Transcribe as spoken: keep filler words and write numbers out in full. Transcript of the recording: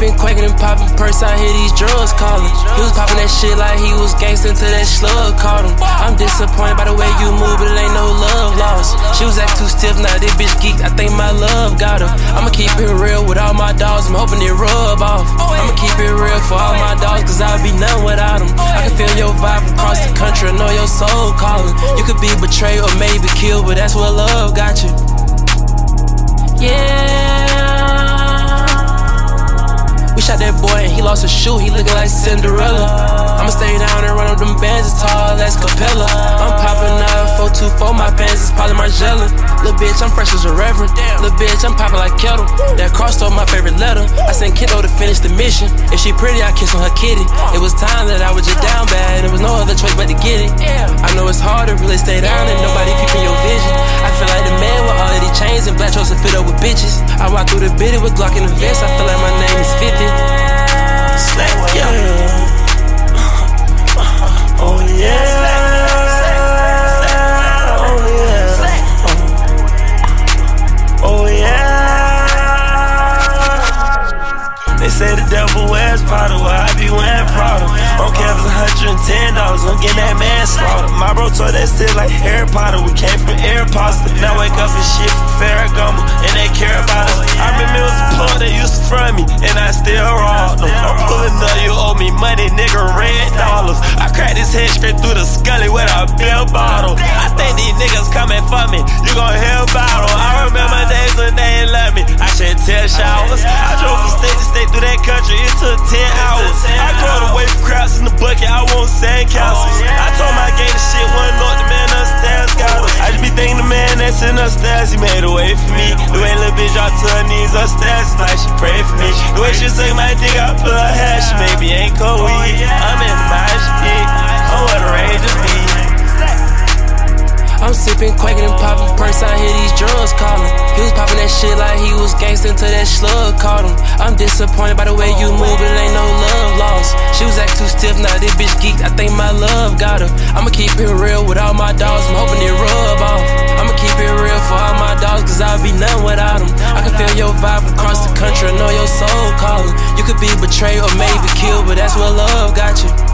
sipping, quaking and popping perks, I hear these drugs calling. He was popping that shit like he was gangsta until that slug caught him. I'm disappointed by the way you move, but it ain't no love lost. She was acting too stiff, now this bitch geeked, I think my love got her. I'ma keep it real with all my dogs, I'm hoping it rub off. I'ma keep it real for all my dogs, cause I'll be nothing without them. I can feel your vibe across the country, I know your soul calling. You could be betrayed or maybe killed, but that's what love got you. Yeah. We shot that boy and he lost a shoe, he looking like Cinderella. I'ma stay down and run up them bands as tall as Capella. I'm popping out four two four, my pants is probably Margiela. Lil' bitch, I'm fresh as a reverend. Lil' bitch, I'm popping like kettle. That cross stole my favorite letter. I sent Kiddo to finish the mission. If she pretty, I kiss on her kitty. It was time that I was just down bad, there was no other choice but to get it. I know it's hard to really stay down and nobody peeping your vision. I feel like the man with all of these chains and black trunks to fit up with bitches. I walk through the bitty with Glock in the vest, I feel like my name is fifty. Slap, yeah. Oh yeah. Oh yeah. Oh yeah. They say the devil wears Prada, well I be wearing Prada. On canvas one hundred ten dollars, I'm getting that man slaughtered. My bro told that shit like Harry Potter, we came from air pasta. Now wake up and shit from Ferragamo, and they care about us. I remember it was a plug that used to front me, and I still robbed them. I'm pulling up, you owe me money, nigga, red dollars. I cracked his head straight through the scully with a bill bottle. I think these niggas coming for me, you gon' hear about them. I remember days when they ain't love me, I shed tear showers. I drove from state to state through that country, it took ten hours. I go away from crowds in the bucket, I want sand castles. I told my gang the shit wasn't Lord, the man upstairs got us. I just be thinking the man that's in upstairs, he made a way for me. The way little bitch dropped to her knees upstairs, it's like she prayed for me. The way she suck my dick, I put her hair, she made me ain't cold weed. I'm in the mind, she pick, oh what a rage to be. I'm sipping, quaking and popping perks, I hear these drugs calling. He was popping that shit like he was gangsta until that slug caught him. I'm disappointed by the way you move, but it ain't no love lost. She was acting too stiff, now this bitch geeked, I think my love got her. I'ma keep it real with all my dogs, I'm hoping it rub off. I'ma keep it real for all my dogs, cause I'll be nothing without them. I can feel your vibe across the country, I know your soul calling. You could be betrayed or maybe killed, but that's what love got you.